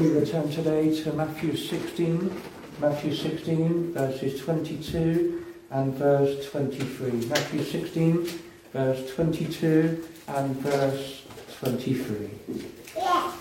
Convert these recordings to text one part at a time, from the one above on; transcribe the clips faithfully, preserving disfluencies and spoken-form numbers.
We return today to Matthew sixteen, Matthew sixteen, verses twenty-two and verse twenty-three. Matthew sixteen, verse twenty-two and verse twenty-three. Yeah.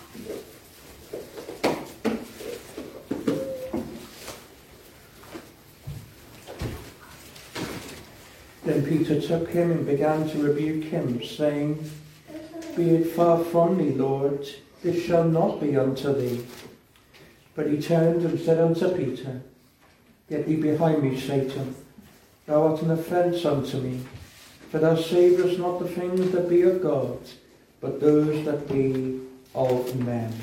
Then Peter took him and began to rebuke him, saying, "Be it far from me, Lord, this shall not be unto thee." But he turned and said unto Peter, "Get thee behind me, Satan. Thou art an offence unto me, for thou savourest not the things that be of God, but those that be of men."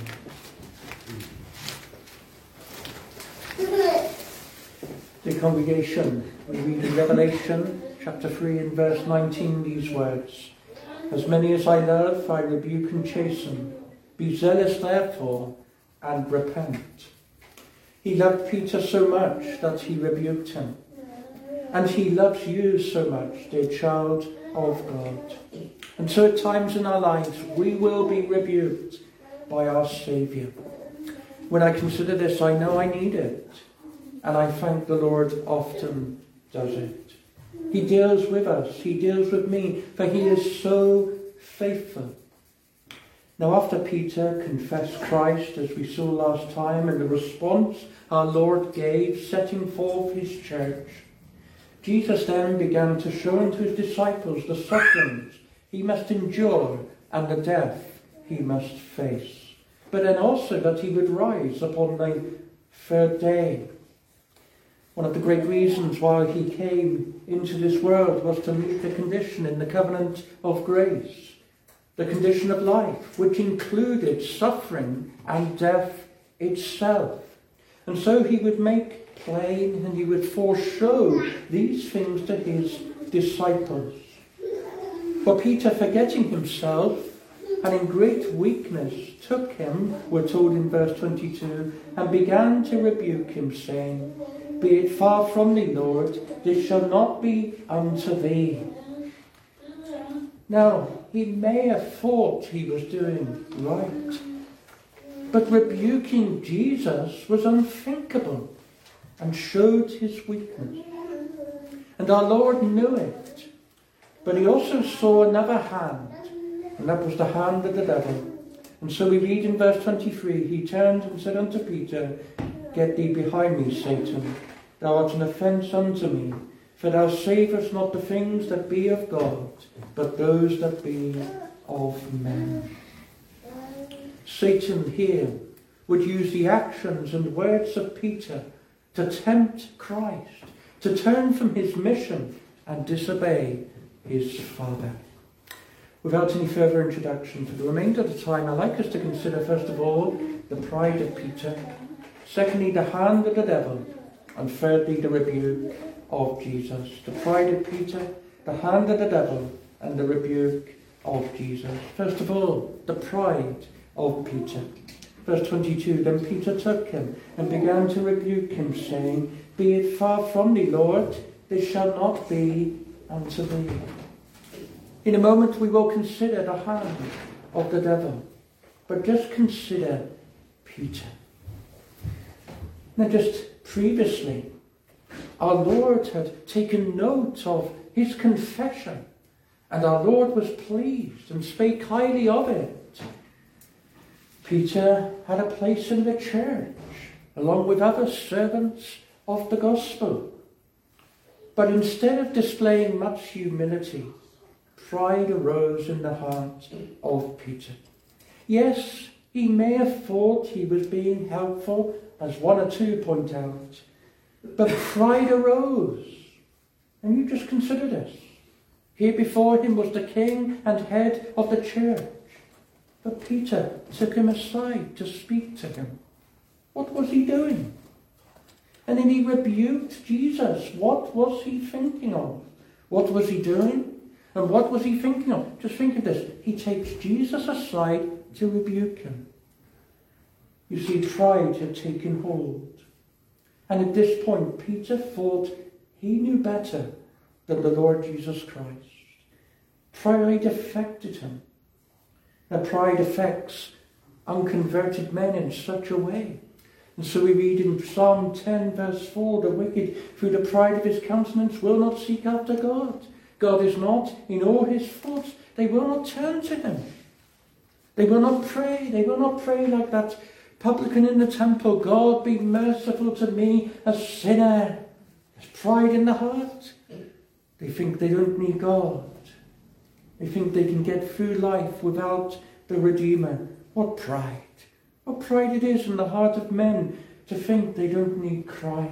The congregation, we read in Revelation chapter three and verse nineteen these words, "As many as I love, I rebuke and chasten. Be zealous therefore, and repent." He loved Peter so much that he rebuked him. And he loves you so much, dear child of God. And so at times in our lives, we will be rebuked by our Saviour. When I consider this, I know I need it. And I thank the Lord often does it. He deals with us. He deals with me. For he is so faithful. Now after Peter confessed Christ, as we saw last time, and the response our Lord gave, setting forth his church, Jesus then began to show unto his disciples the sufferings he must endure and the death he must face. But then also that he would rise upon the third day. One of the great reasons why he came into this world was to meet the condition in the covenant of grace, the condition of life, which included suffering and death itself. And so he would make plain and he would foreshow these things to his disciples. For Peter, forgetting himself and in great weakness, took him, we're told in verse twenty-two, and began to rebuke him, saying, "Be it far from thee, Lord, this shall not be unto thee." Now, he may have thought he was doing right, but rebuking Jesus was unthinkable and showed his weakness. And our Lord knew it, but he also saw another hand, and that was the hand of the devil. And so we read in verse twenty-three, he turned and said unto Peter, "Get thee behind me, Satan. Thou art an offence unto me, for thou savourest not the things that be of God, but those that be of men." Satan here would use the actions and words of Peter to tempt Christ, to turn from his mission and disobey his Father. Without any further introduction, for the remainder of the time, I'd like us to consider, first of all, the pride of Peter, secondly, the hand of the devil, and thirdly, the rebuke of Jesus. The pride of Peter, the hand of the devil, and the rebuke of Jesus. First of all, the pride of Peter. Verse twenty-two, then Peter took him and began to rebuke him, saying, "Be it far from thee, Lord, this shall not be unto thee." In a moment we will consider the hand of the devil, but just consider Peter. Now just previously, our Lord had taken note of his confession, and our Lord was pleased and spake highly of it. Peter had a place in the church, along with other servants of the gospel. But instead of displaying much humility, pride arose in the heart of Peter. Yes, he may have thought he was being helpful, as one or two point out, but pride arose. And you just consider this. Here before him was the king and head of the church. But Peter took him aside to speak to him. What was he doing? And then he rebuked Jesus. What was he thinking of? What was he doing? And what was he thinking of? Just think of this. He takes Jesus aside to rebuke him. You see, pride had taken hold. And at this point, Peter thought he knew better than the Lord Jesus Christ. Pride affected him. Now, pride affects unconverted men in such a way. And so we read in Psalm ten verse four, the wicked through the pride of his countenance will not seek after God. God is not in all his faults. They will not turn to him. They will not pray. They will not pray like that publican in the temple. God, be merciful to me, a sinner. There's pride in the heart. They think they don't need God. They think they can get through life without the Redeemer. What pride. What pride it is in the heart of men to think they don't need Christ.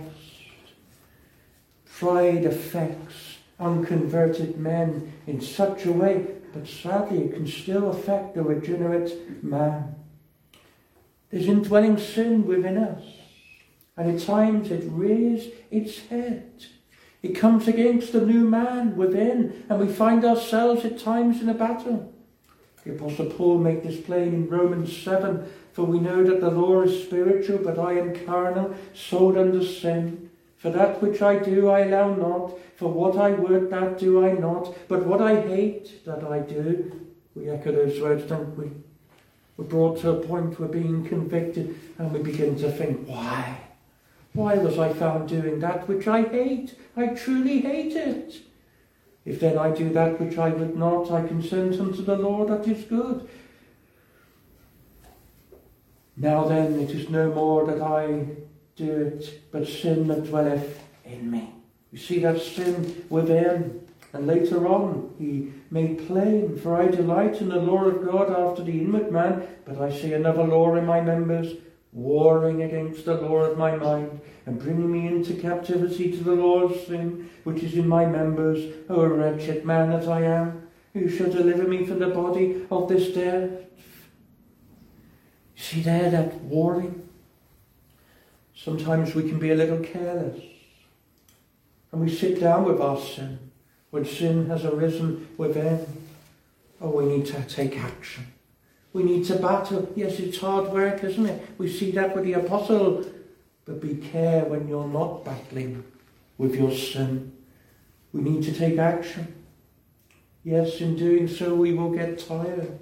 Pride affects unconverted men in such a way, but sadly it can still affect the regenerate man. There's indwelling sin within us, and at times it rears its head. It comes against the new man within, and we find ourselves at times in a battle. The Apostle Paul made this plain in Romans seven, for we know that the law is spiritual, but I am carnal, sold under sin. For that which I do I allow not, for what I would that do I not, but what I hate that I do. We echo those words, don't we? We're brought to a point where being convicted and we begin to think, why? Why was I found doing that which I hate? I truly hate it. If then I do that which I would not, I consent unto the law that is good. Now then, it is no more that I do it, but sin that dwelleth in me. You see that sin within. And later on, he made plain, for I delight in the law of God after the inward man, but I see another law in my members, warring against the law of my mind, and bringing me into captivity to the law of sin, which is in my members. O wretched man that I am, who shall deliver me from the body of this death? You see there, that warring. Sometimes we can be a little careless, and we sit down with our sin. When sin has arisen within, oh, we need to take action. We need to battle. Yes, it's hard work, isn't it? We see that with the apostle. But be care when you're not battling with your sin. We need to take action. Yes, in doing so we will get tired.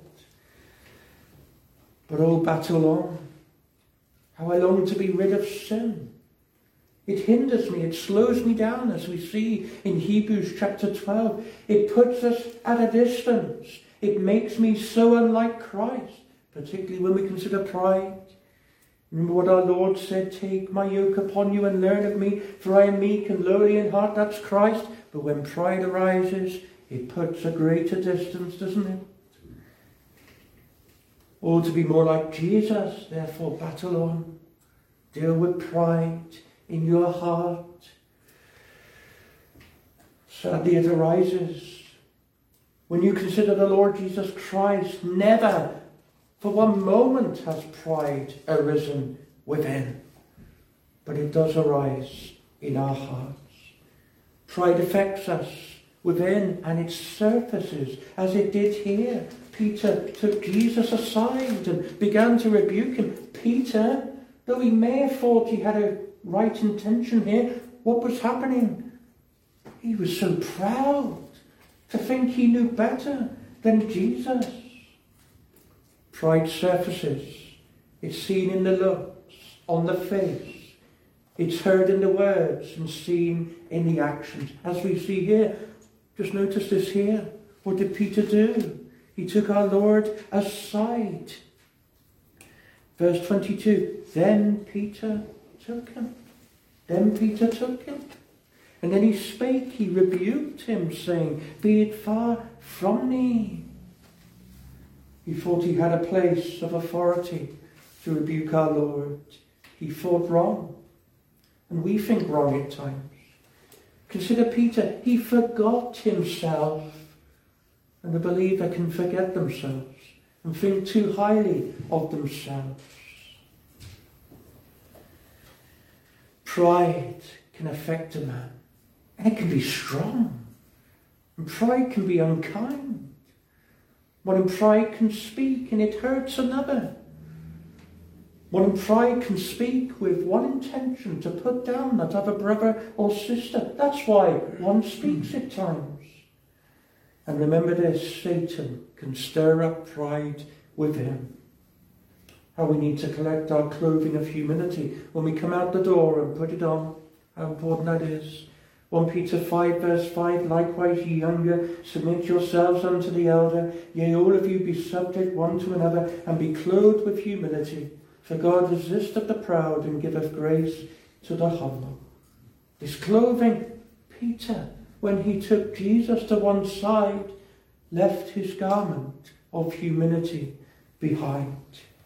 But oh, battle on. How I long to be rid of sin. It hinders me, it slows me down, as we see in Hebrews chapter twelve. It puts us at a distance. It makes me so unlike Christ, particularly when we consider pride. Remember what our Lord said, take my yoke upon you and learn of me, for I am meek and lowly in heart. That's Christ. But when pride arises, it puts a greater distance, doesn't it? Oh, to be more like Jesus, therefore battle on. Deal with pride in your heart. Sadly, it arises when you consider the Lord Jesus Christ. Never for one moment has pride arisen within, but it does arise in our hearts. Pride affects us within, and it surfaces as it did here. Peter took Jesus aside and began to rebuke him. Peter, though he may have thought he had a right intention here, what was happening? He was so proud to think he knew better than Jesus. Pride surfaces. It's seen in the looks, on the face. It's heard in the words and seen in the actions. As we see here, just notice this here. What did Peter do? He took our Lord aside. Verse twenty-two, then Peter took him. Then Peter took him. And then he spake, he rebuked him, saying, be it far from me. He thought he had a place of authority to rebuke our Lord. He thought wrong. And we think wrong at times. Consider Peter, he forgot himself. And the believer can forget themselves and think too highly of themselves. Pride can affect a man, and it can be strong. And pride can be unkind. One pride can speak and it hurts another. One pride can speak with one intention, to put down that other brother or sister. That's why one speaks at times. And remember this, Satan can stir up pride within. How we need to collect our clothing of humility when we come out the door and put it on. How important that is. First Peter five verse five, likewise ye younger, submit yourselves unto the elder, yea, all of you be subject one to another, and be clothed with humility. For God resisteth the proud, and giveth grace to the humble. This clothing, Peter, when he took Jesus to one side, left his garment of humility behind.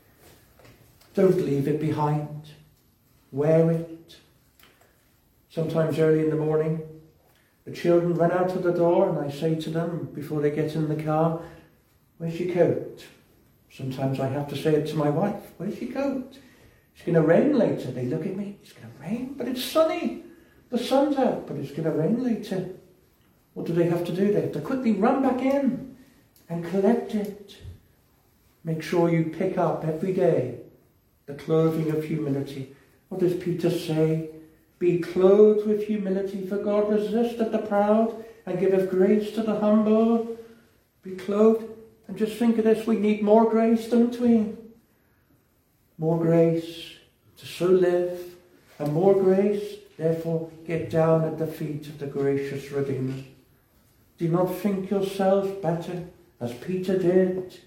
Don't leave it behind. Wear it. Sometimes early in the morning, the children run out of the door and I say to them before they get in the car, where's your coat? Sometimes I have to say it to my wife, where's your coat? It's going to rain later. They look at me, it's going to rain, but it's sunny. The sun's out, but it's going to rain later. What do they have to do? They have to quickly run back in and collect it. Make sure you pick up every day the clothing of humility. What does Peter say? Be clothed with humility, for God resisteth the proud and giveth grace to the humble. Be clothed. And just think of this, we need more grace, don't we? More grace to so live, and more grace, therefore, get down at the feet of the gracious Redeemer. Do not think yourselves better, as Peter did.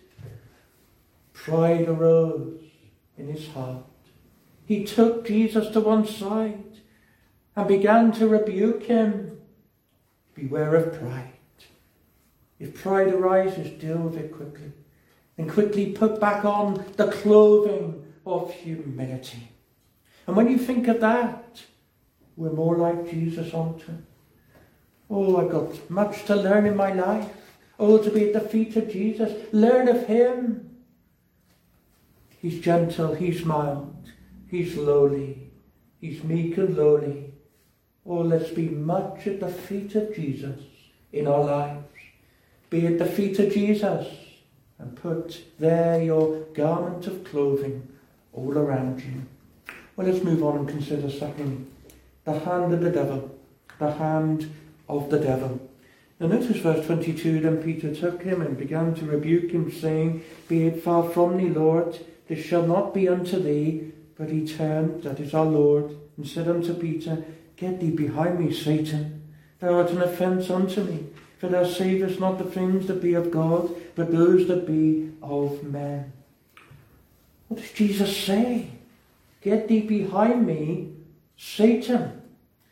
Pride arose in his heart. He took Jesus to one side and began to rebuke him. Beware of pride. If pride arises, deal with it quickly. And quickly put back on the clothing of humility. And when you think of that, we're more like Jesus, aren't we? Oh, I've got much to learn in my life. Oh, to be at the feet of Jesus. Learn of him. He's gentle, he's mild, he's lowly, he's meek and lowly. Oh, let's be much at the feet of Jesus in our lives. Be at the feet of Jesus and put there your garment of clothing all around you. Well, let's move on and consider secondly, the hand of the devil. The hand of the devil. Now notice verse twenty-two, then Peter took him and began to rebuke him, saying, Be it far from thee, Lord, this shall not be unto thee. But he turned, that is our Lord, and said unto Peter, Get thee behind me, Satan. Thou art an offence unto me, for thou savest not the things that be of God, but those that be of men. What does Jesus say? Get thee behind me, Satan.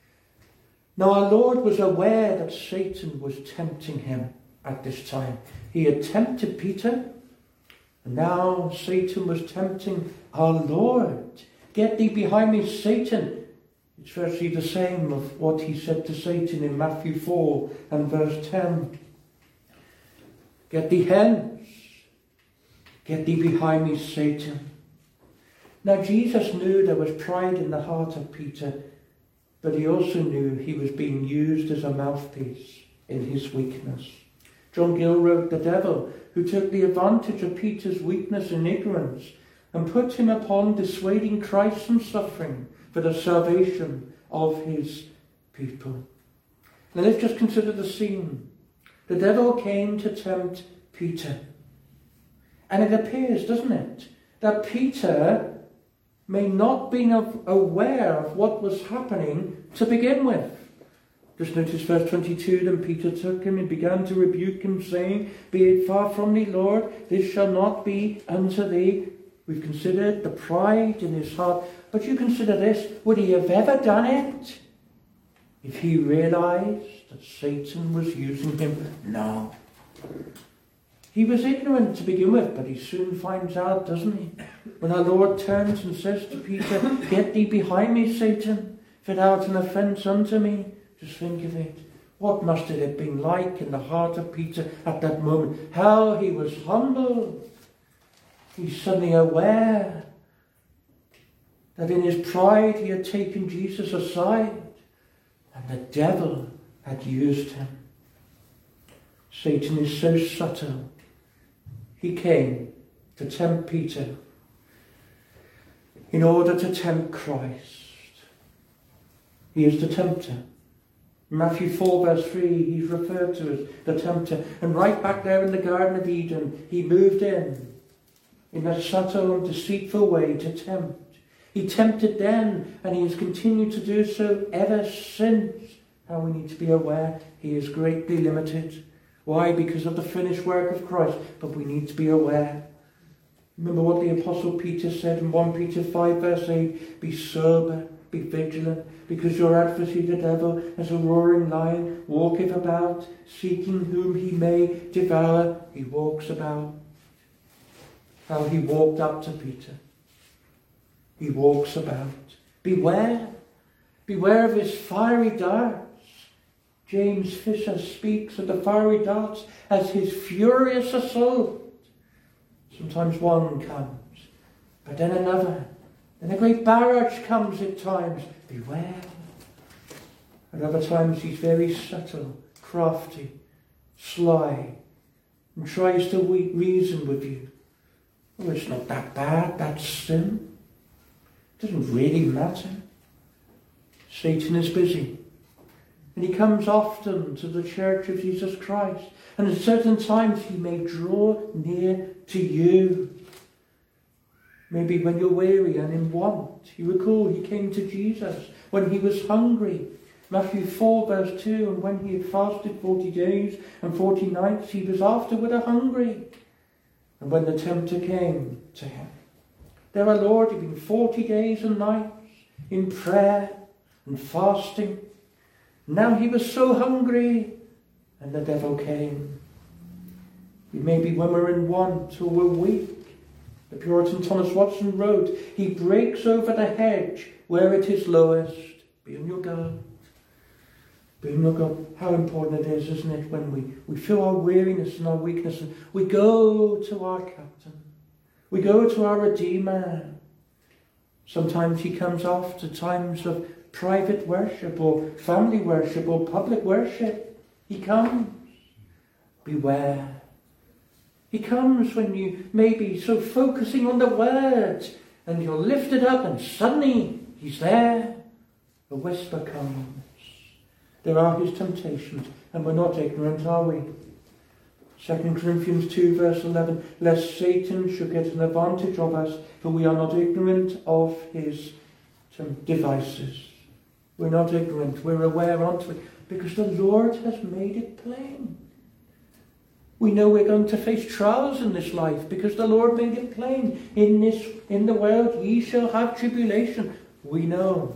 Now our Lord was aware that Satan was tempting him at this time. He had tempted Peter, and now Satan was tempting our Lord. Get thee behind me, Satan. It's virtually the same of what he said to Satan in Matthew four and verse ten. Get thee hence. Get thee behind me, Satan. Now Jesus knew there was pride in the heart of Peter, but he also knew he was being used as a mouthpiece in his weakness. John Gill wrote, the devil, who took the advantage of Peter's weakness and ignorance and put him upon dissuading Christ from suffering for the salvation of his people. Now let's just consider the scene. The devil came to tempt Peter. And it appears, doesn't it, that Peter may not be aware of what was happening to begin with. Just notice verse twenty-two, then Peter took him and began to rebuke him, saying, Be it far from thee, Lord, this shall not be unto thee. We've considered the pride in his heart, but you consider this, would he have ever done it if he realized that Satan was using him? No. He was ignorant to begin with, but he soon finds out, doesn't he? When our Lord turns and says to Peter, Get thee behind me, Satan, for thou art an offence unto me. Just think of it. What must it have been like in the heart of Peter at that moment? How he was humbled. He's suddenly aware that in his pride he had taken Jesus aside and the devil had used him. Satan is so subtle. He came to tempt Peter in order to tempt Christ. He is the tempter. Matthew four verse three, he's referred to as the tempter. And right back there in the Garden of Eden, he moved in in a subtle and deceitful way to tempt. He tempted then, and he has continued to do so ever since. How we need to be aware he is greatly limited. Why? Because of the finished work of Christ. But we need to be aware. Remember what the Apostle Peter said in First Peter five verse eight. Be sober, be vigilant, because your adversary the devil, as a roaring lion, walketh about, seeking whom he may devour. He walks about. How he walked up to Peter. He walks about. Beware. Beware of his fiery darts. James Fisher speaks of the fiery darts as his furious assault. Sometimes one comes, but then another. Then a great barrage comes at times. Beware. At other times he's very subtle, crafty, sly, and tries to reason with you. Oh, it's not that bad, that's sin. It doesn't really matter. Satan is busy. And he comes often to the Church of Jesus Christ. And at certain times he may draw near to you. Maybe when you're weary and in want. You recall he came to Jesus when he was hungry. Matthew four verse two, and when he had fasted forty days and forty nights, he was afterward hungry. And when the tempter came to him, there our Lord had been forty days and nights in prayer and fasting. Now he was so hungry, and the devil came. It may be when we're in want or we're weak. The Puritan Thomas Watson wrote, he breaks over the hedge where it is lowest. Be on your guard. Be on your guard. How important it is, isn't it, when we, we feel our weariness and our weakness, and we go to our captain. We go to our Redeemer. Sometimes he comes after times of private worship or family worship or public worship. He comes. Beware. He comes when you may be so focusing on the words and you're lifted up and suddenly he's there. A whisper comes. There are his temptations and we're not ignorant, are we? Second Corinthians two verse eleven, lest Satan should get an advantage of us, for we are not ignorant of his devices. We're not ignorant, we're aware, aren't we? Because the Lord has made it plain. We know we're going to face trials in this life because the Lord made it plain. In this, in the world ye shall have tribulation. We know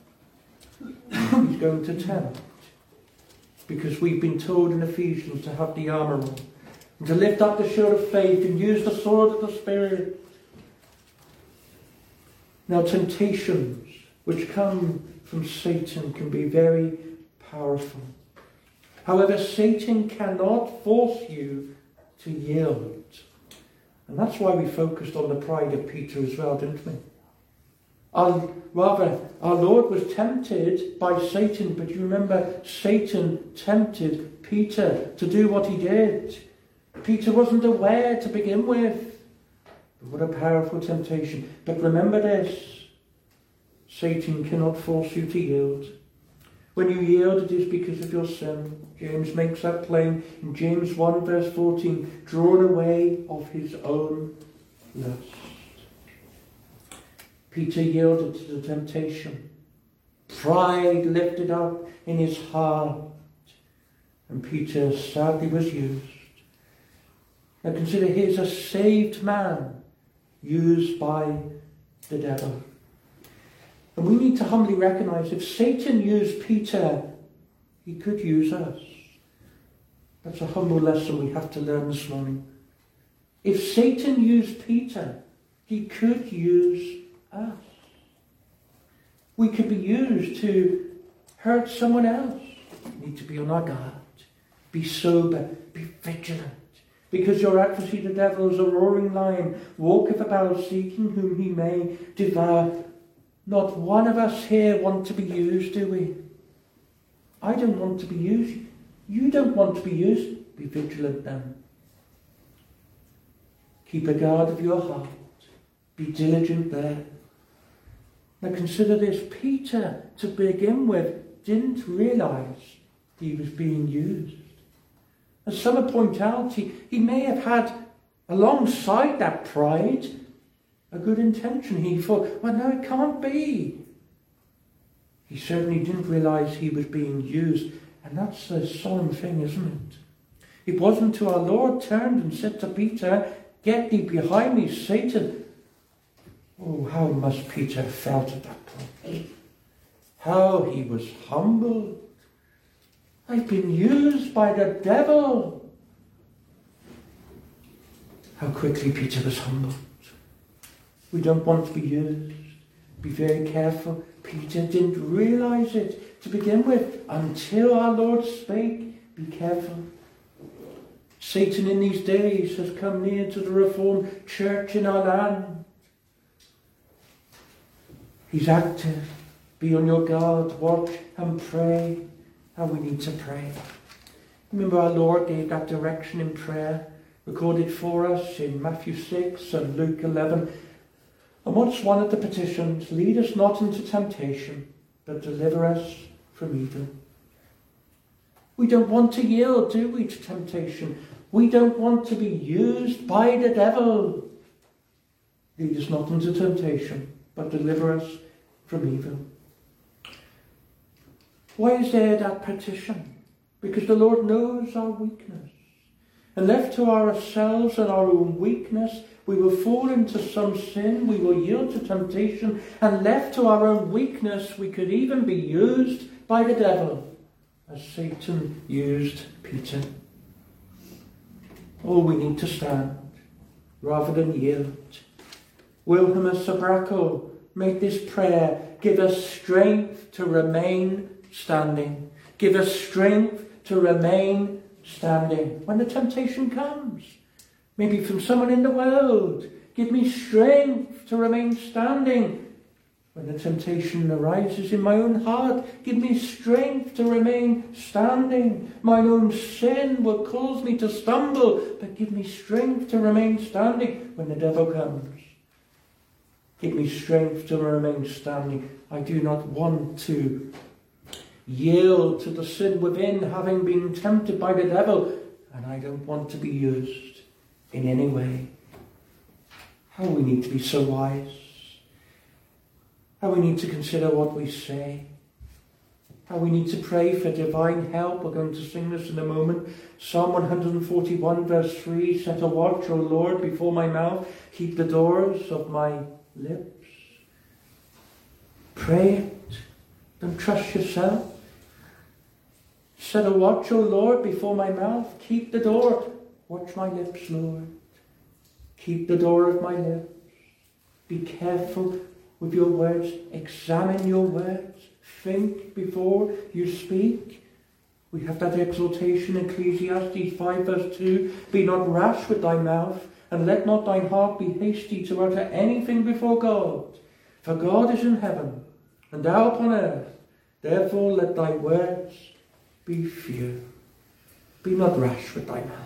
he's going to tempt. Because we've been told in Ephesians to have the armour on, and to lift up the shield of faith and use the sword of the Spirit. Now temptations which come from Satan can be very powerful. However, Satan cannot force you to yield. And that's why we focused on the pride of Peter as well, didn't we? Our, rather, our Lord was tempted by Satan, but you remember Satan tempted Peter to do what he did. Peter wasn't aware to begin with. But what a powerful temptation. But remember this, Satan cannot force you to yield. When you yield, it is because of your sin. James makes that plain in James one verse fourteen, drawn away of his own lust. Peter yielded to the temptation. Pride lifted up in his heart. And Peter sadly was used. Now consider, here's a saved man used by the devil. And we need to humbly recognize if Satan used Peter, he could use us. That's a humble lesson we have to learn this morning. If Satan used Peter, he could use us. We could be used to hurt someone else. We need to be on our guard. Be sober. Be vigilant. Because your adversary the devil is a roaring lion, walketh about seeking whom he may devour. Not one of us here want to be used, do we? I don't want to be used. You don't want to be used. Be vigilant then. Keep a guard of your heart. Be diligent there. Now consider this. Peter, to begin with, didn't realise he was being used. As some point out, he, he may have had alongside that pride, a good intention. He thought, well, no, it can't be. He certainly didn't realize he was being used. And that's the solemn thing, isn't it? It wasn't until our Lord turned and said to Peter, "Get thee behind me, Satan." Oh, how must Peter have felt at that point? How he was humbled. I've been used by the devil. How quickly Peter was humbled. We don't want to be used. Be very careful. Peter didn't realize it to begin with until our Lord spake. Be careful. Satan in these days has come near to the Reformed Church in our land. He's active. Be on your guard. Watch and pray. How we need to pray. Remember our Lord gave that direction in prayer, recorded for us in Matthew six and Luke eleven. And what's one of the petitions? Lead us not into temptation, but deliver us from evil. We don't want to yield, do we, to temptation? We don't want to be used by the devil. Lead us not into temptation, but deliver us from evil. Why is there that petition? Because the Lord knows our weakness. And left to ourselves and our own weakness, we will fall into some sin, we will yield to temptation, and left to our own weakness, we could even be used by the devil, as Satan used Peter. Oh, we need to stand, rather than yield. Wilhelmus Sabraco made this prayer, give us strength to remain standing. Give us strength to remain standing when the temptation comes. Maybe from someone in the world. Give me strength to remain standing when the temptation arises in my own heart. Give me strength to remain standing. Mine own sin will cause me to stumble, but give me strength to remain standing when the devil comes. Give me strength to remain standing. I do not want to yield to the sin within, having been tempted by the devil, and I don't want to be used in any way. How we need to be so wise. How we need to consider what we say. How we need to pray for divine help. We're going to sing this in a moment. Psalm one forty-one verse three, set a watch, O Lord, before my mouth. Keep the doors of my lips. Pray it. Don't trust yourself. Set a watch, O Lord, before my mouth. Keep the door. Watch my lips, Lord. Keep the door of my lips. Be careful with your words. Examine your words. Think before you speak. We have that exhortation in Ecclesiastes five verse two. Be not rash with thy mouth, and let not thine heart be hasty to utter anything before God. For God is in heaven, and thou upon earth. Therefore let thy words be few. Be not rash with thy mouth.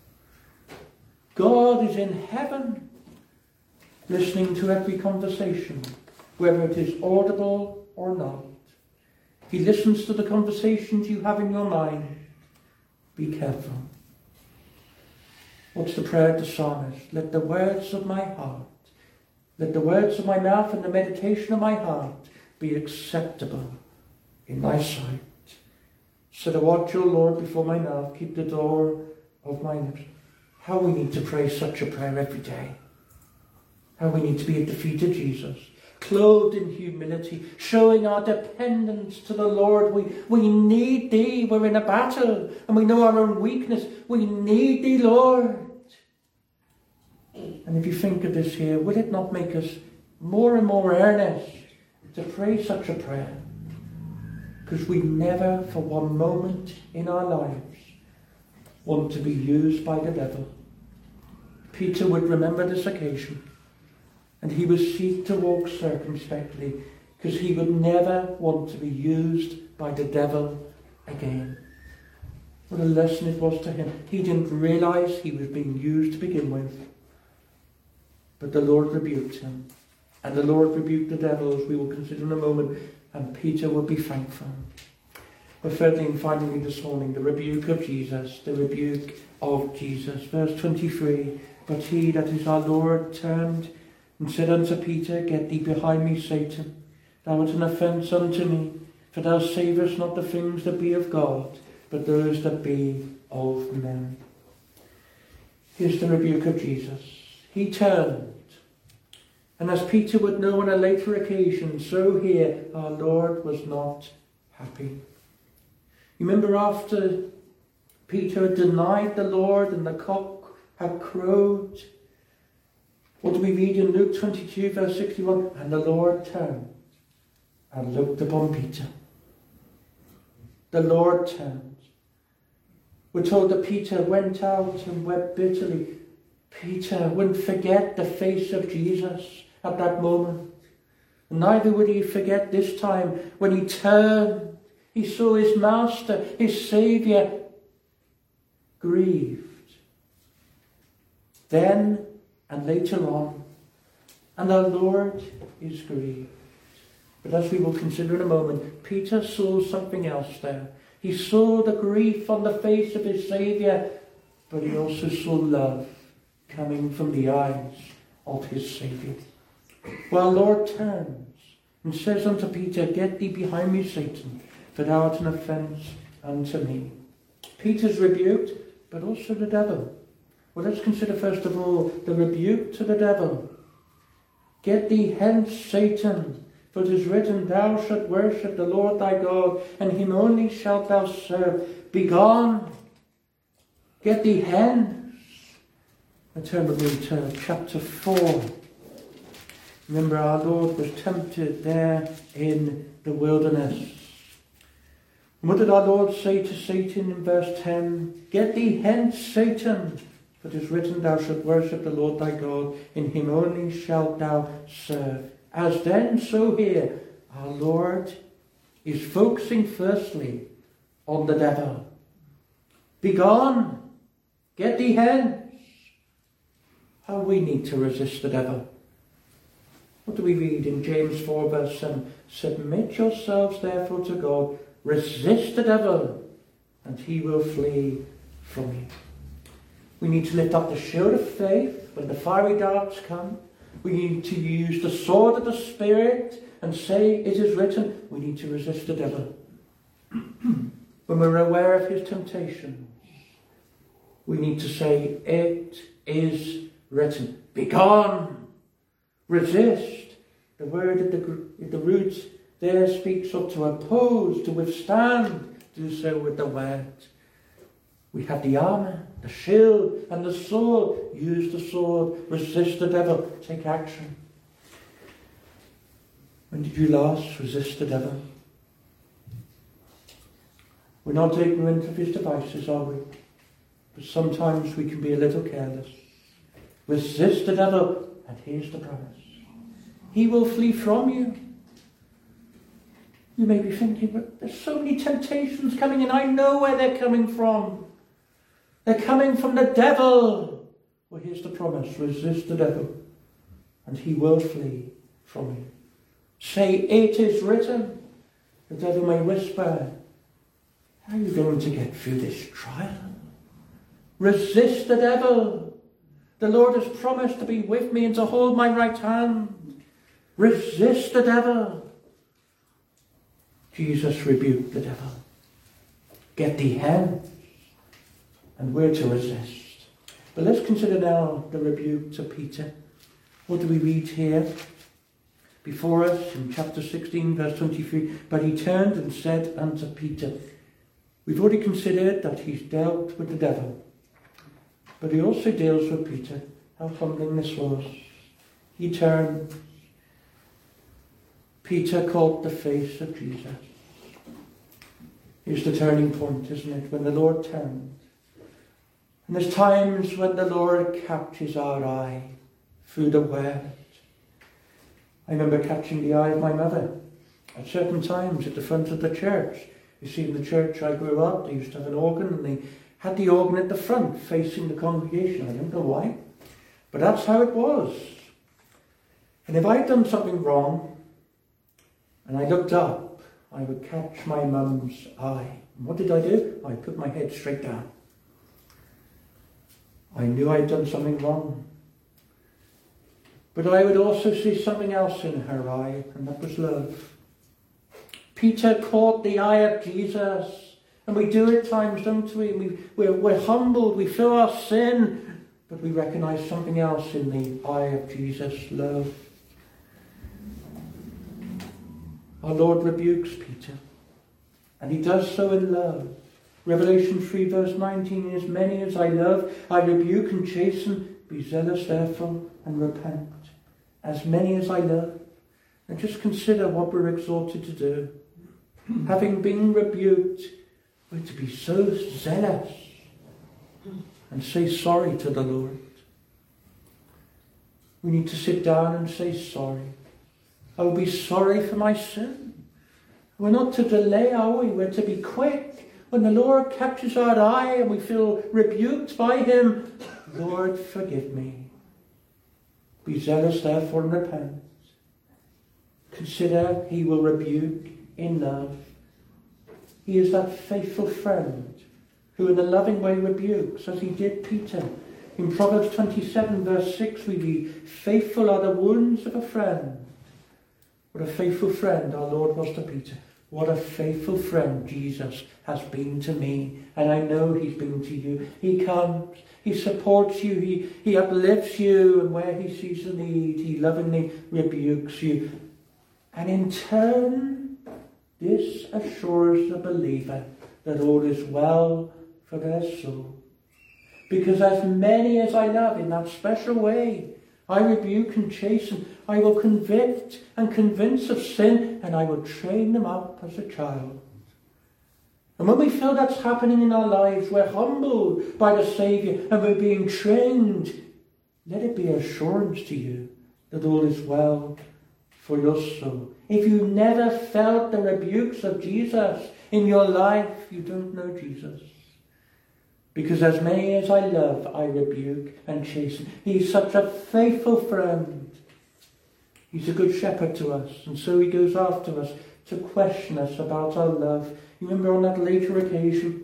God is in heaven, listening to every conversation, whether it is audible or not. He listens to the conversations you have in your mind. Be careful. What's the prayer of the psalmist? Let the words of my heart, let the words of my mouth and the meditation of my heart be acceptable in thy sight. Set a watch, O Lord, before my mouth. Keep the door of my lips. How we need to pray such a prayer every day. How we need to be at the feet of Jesus, clothed in humility, showing our dependence to the Lord. We, we need thee. We're in a battle and we know our own weakness. We need thee, Lord. And if you think of this here, will it not make us more and more earnest to pray such a prayer? Because we never for one moment in our lives want to be used by the devil. Peter would remember this occasion, and he would seek to walk circumspectly, because he would never want to be used by the devil again. What a lesson it was to him. He didn't realize he was being used to begin with, but the Lord rebuked him, and the Lord rebuked the devil, as we will consider in a moment, and Peter will be thankful. But thirdly and finally this morning, the rebuke of Jesus, the rebuke of Jesus. Verse twenty-three, But he, that is our Lord, turned and said unto Peter, Get thee behind me, Satan. Thou art an offence unto me, for thou savourest not the things that be of God, but those that be of men. Here's the rebuke of Jesus. He turned. And as Peter would know on a later occasion, so here our Lord was not happy. You remember after Peter had denied the Lord and the cock had crowed, what do we read in Luke twenty-two verse sixty-one? And the Lord turned and looked upon Peter. The Lord turned. We're told that Peter went out and wept bitterly. Peter wouldn't forget the face of Jesus at that moment. Neither would he forget this time when he turned. He saw his master, his Saviour, grieved. Then and later on, and our Lord is grieved. But as we will consider in a moment, Peter saw something else there. He saw the grief on the face of his Saviour, but he also saw love coming from the eyes of his Saviour. Well, Lord turns and says unto Peter, Get thee behind me, Satan, for thou art an offence unto me. Peter's rebuked, but also the devil. Well, let's consider first of all the rebuke to the devil. Get thee hence, Satan, for it is written, Thou shalt worship the Lord thy God, and him only shalt thou serve. Begone! Get thee hence! And turn with me to chapter four. Remember, our Lord was tempted there in the wilderness. And what did our Lord say to Satan in verse ten? Get thee hence, Satan, for it is written, Thou shalt worship the Lord thy God, in him only shalt thou serve. As then, so here, our Lord is focusing firstly on the devil. Begone! Get thee hence! How we need to resist the devil. What do we read in James four verse seven? Submit yourselves therefore to God, resist the devil, and he will flee from you. We need to lift up the shield of faith when the fiery darts come. We need to use the sword of the Spirit and say, It is written. We need to resist the devil. When we're aware of his temptations, we need to say, It is written. Begone! Resist. The word at the, at the root there speaks of to oppose, to withstand. Do so with the word. We have the armour, the shield, and the sword. Use the sword. Resist the devil. Take action. When did you last resist the devil? We're not ignorant of his devices, are we? But sometimes we can be a little careless. Resist the devil, and here's the promise. He will flee from you. You may be thinking, but there's so many temptations coming in. I know where they're coming from. They're coming from the devil. Well, here's the promise. Resist the devil, and he will flee from you. Say, It is written. The devil may whisper, How are you going to get through this trial? Resist the devil. The Lord has promised to be with me and to hold my right hand. Resist the devil. Jesus rebuked the devil. Get thee hence. And we're to resist. But let's consider now the rebuke to Peter. What do we read here? Before us in chapter sixteen, verse twenty-three. But he turned and said unto Peter. We've already considered that he's dealt with the devil. But he also deals with Peter. How humbling this was. He turned. Peter caught the face of Jesus. Here's the turning point, isn't it? When the Lord turned. And there's times when the Lord catches our eye through the word. I remember catching the eye of my mother at certain times at the front of the church. You see, in the church I grew up, they used to have an organ, and they had the organ at the front facing the congregation. I don't know why, but that's how it was. And if I'd done something wrong and I looked up, I would catch my mum's eye. And what did I do? I put my head straight down. I knew I'd done something wrong. But I would also see something else in her eye, and that was love. Peter caught the eye of Jesus, and we do at times, don't we? we we're, we're humbled, we feel our sin, but we recognise something else in the eye of Jesus, love. Our Lord rebukes Peter, and he does so in love. Revelation three verse nineteen, as many as I love, I rebuke and chasten, be zealous therefore and repent. As many as I love. And just consider what we're exhorted to do. Having been rebuked, we're to be so zealous and say sorry to the Lord. We need to sit down and say sorry. I will be sorry for my sin. We're not to delay, are we? We're to be quick. When the Lord catches our eye and we feel rebuked by him, Lord, forgive me. Be zealous therefore and repent. Consider he will rebuke in love. He is that faithful friend who in a loving way rebukes, as he did Peter. In Proverbs twenty-seven verse six we read, faithful are the wounds of a friend. What a faithful friend our Lord was to Peter. What a faithful friend Jesus has been to me, and I know he's been to you. He comes, he supports you, he, he uplifts you, and where he sees the need, he lovingly rebukes you. And in turn, this assures the believer that all is well for their soul. Because as many as I love in that special way, I rebuke and chasten, I will convict and convince of sin, and I will train them up as a child. And when we feel that's happening in our lives, we're humbled by the Saviour and we're being trained, let it be assurance to you that all is well for your soul. If you never felt the rebukes of Jesus in your life, you don't know Jesus. Because as many as I love, I rebuke and chasten. He's such a faithful friend. He's a good shepherd to us. And so he goes after us to question us about our love. You remember on that later occasion,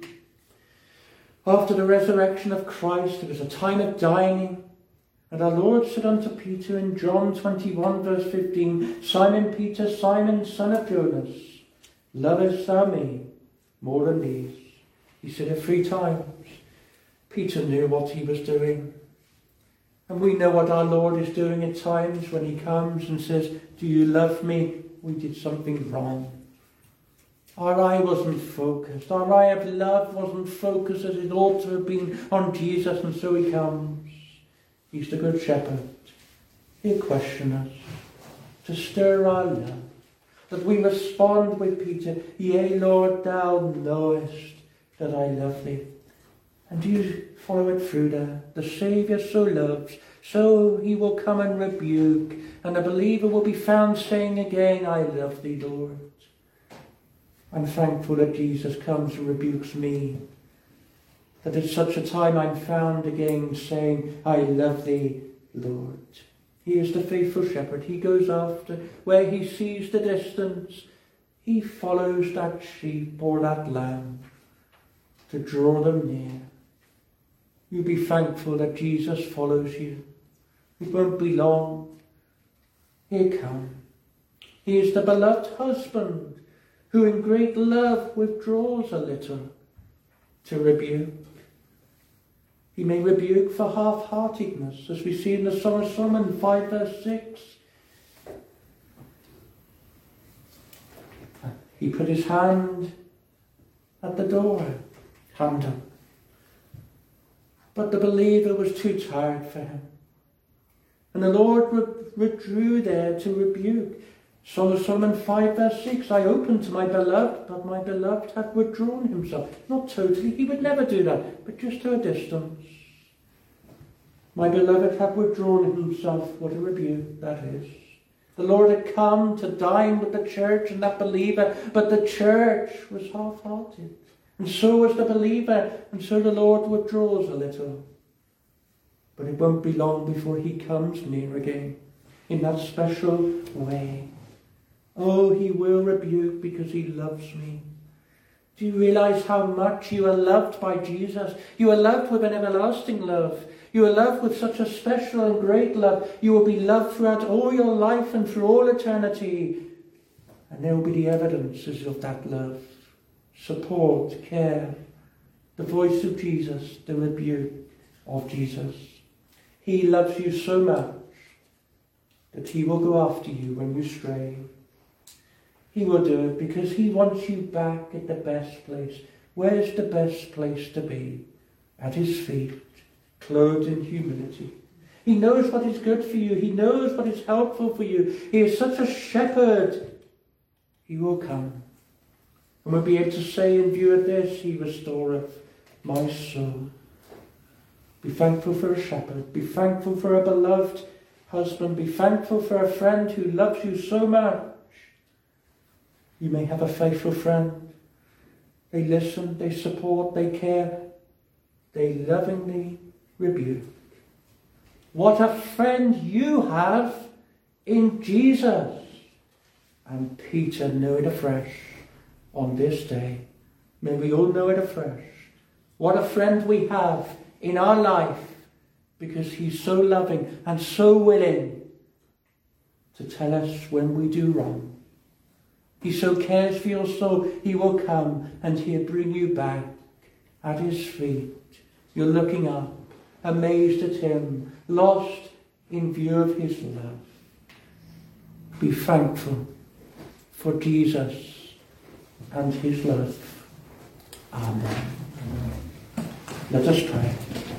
after the resurrection of Christ, there was a time of dining. And our Lord said unto Peter in John twenty-one verse fifteen, Simon Peter, Simon, son of Jonas, lovest thou me more than these? He said it three times. Peter knew what he was doing. And we know what our Lord is doing at times when he comes and says, do you love me? We did something wrong. Our eye wasn't focused. Our eye of love wasn't focused as it ought to have been on Jesus. And so he comes. He's the good shepherd. He'll question us to stir our love. That we respond with Peter, yea, Lord, thou knowest that I love thee. And do you follow it through there? The Saviour so loves, so he will come and rebuke, and the believer will be found saying again, I love thee, Lord. I'm thankful that Jesus comes and rebukes me, that at such a time I'm found again saying, I love thee, Lord. He is the faithful shepherd. He goes after where he sees the distance. He follows that sheep or that lamb to draw them near. You be thankful that Jesus follows you. It won't be long. He'll come. He is the beloved husband who in great love withdraws a little to rebuke. He may rebuke for half-heartedness, as we see in the Song of Solomon five verse six. He put his hand at the door, hand up. But the believer was too tired for him. And the Lord withdrew there to rebuke. Song of Solomon five verse six, I opened to my beloved, but my beloved had withdrawn himself. Not totally, he would never do that, but just to a distance. My beloved had withdrawn himself. What a rebuke that is. The Lord had come to dine with the church and that believer, but the church was half-hearted. And so was the believer, and so the Lord withdraws a little. But it won't be long before he comes near again, in that special way. Oh, he will rebuke because he loves me. Do you realize how much you are loved by Jesus? You are loved with an everlasting love. You are loved with such a special and great love. You will be loved throughout all your life and through all eternity. And there will be the evidences of that love. Support, care, the voice of Jesus, the rebuke of Jesus. He loves you so much that he will go after you when you stray. He will do it because he wants you back at the best place. Where's the best place to be? At his feet, clothed in humility. He knows what is good for you. He knows what is helpful for you. He is such a shepherd. He will come. And we'll be able to say in view of this, he restoreth my soul. Be thankful for a shepherd. Be thankful for a beloved husband. Be thankful for a friend who loves you so much. You may have a faithful friend. They listen, they support, they care. They lovingly rebuke. What a friend you have in Jesus. And Peter knew it afresh on this day. May we all know it afresh. What a friend we have in our life, because he's so loving and so willing to tell us when we do wrong. He so cares for your soul, he will come and he'll bring you back at his feet. You're looking up, amazed at him, lost in view of his love. Be thankful for Jesus and his love. Amen. Let us pray.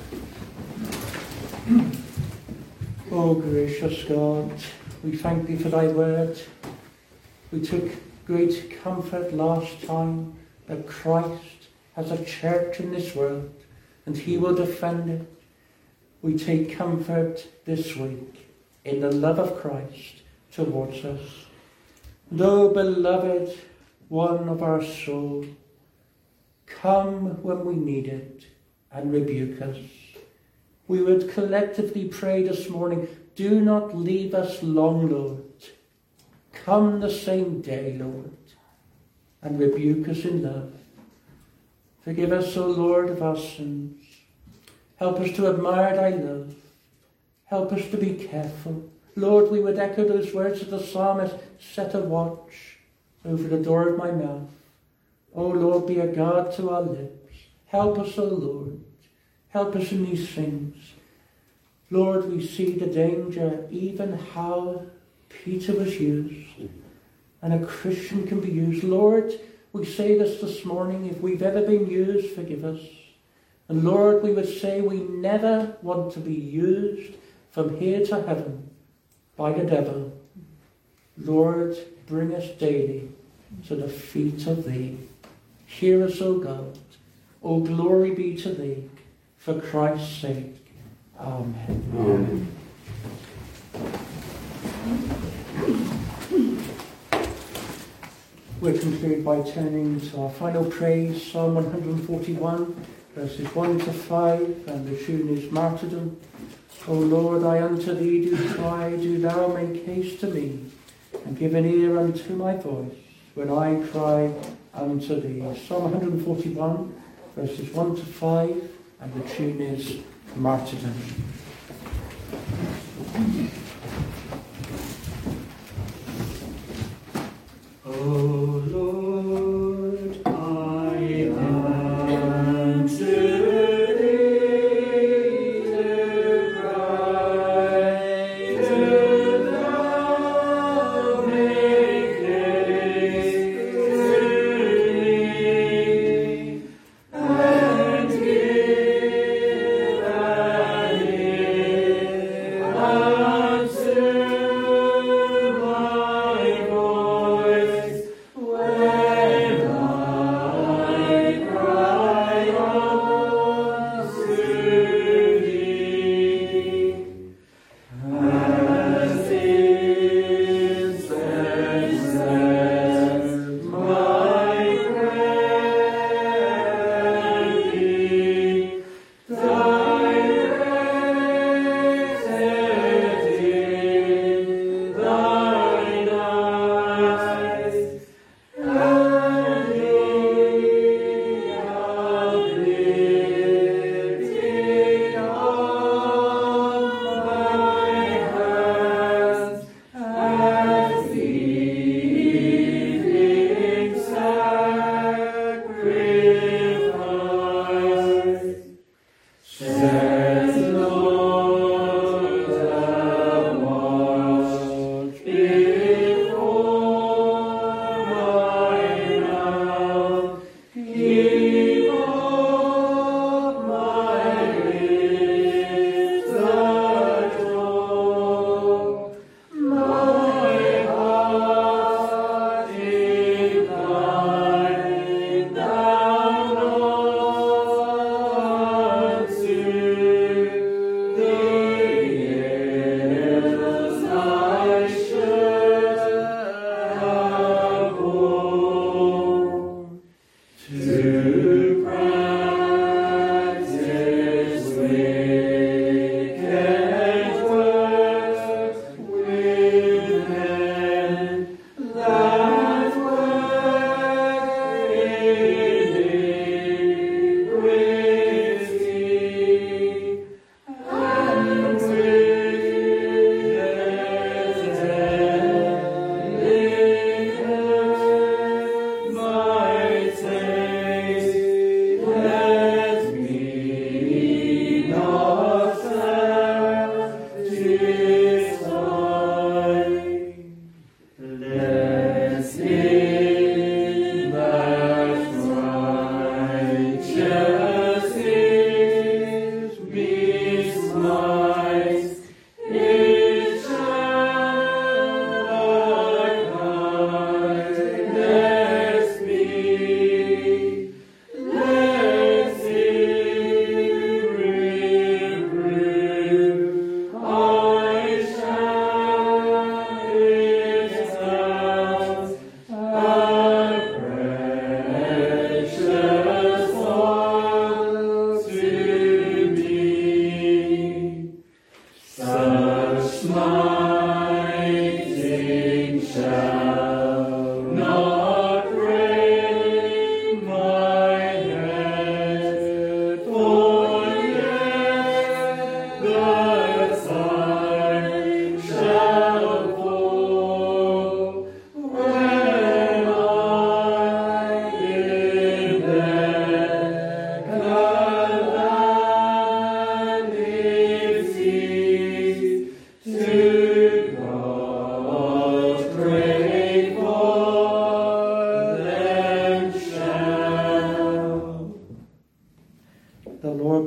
Oh, gracious God, we thank thee for thy word. We took great comfort last time that Christ has a church in this world and he will defend it. We take comfort this week in the love of Christ towards us. And oh, beloved one of our soul, come when we need it and rebuke us. We would collectively pray this morning, do not leave us long, Lord. Come the same day, Lord, and rebuke us in love. Forgive us, O Lord, of our sins. Help us to admire thy love. Help us to be careful. Lord, we would echo those words of the psalmist, set a watch over the door of my mouth. O Lord, be a guard to our lips. Help us, O Lord. Help us in these things. Lord, we see the danger, even how Peter was used, and a Christian can be used. Lord, we say this this morning, if we've ever been used, forgive us. And Lord, we would say we never want to be used from here to heaven by the devil. Lord, bring us daily to the feet of thee. Hear us, O God. O glory be to thee, for Christ's sake. Amen. Amen. We'll conclude by turning to our final praise, Psalm one forty-one, verses one to five, and the tune is Martyrdom. O Lord, I unto thee do cry, do thou make haste to me, and give an ear unto my voice, when I cry unto thee. Psalm one forty-one, verses one to five, and the tune is Martyrdom. O Lord, I unto thee do cry, do thou make haste to me, and give an ear unto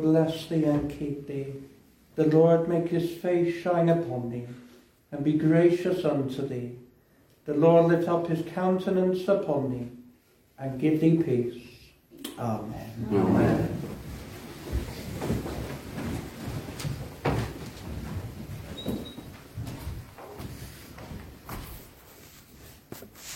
bless thee and keep thee. The Lord make his face shine upon thee, and be gracious unto thee. The Lord lift up his countenance upon thee, and give thee peace. Amen. Amen.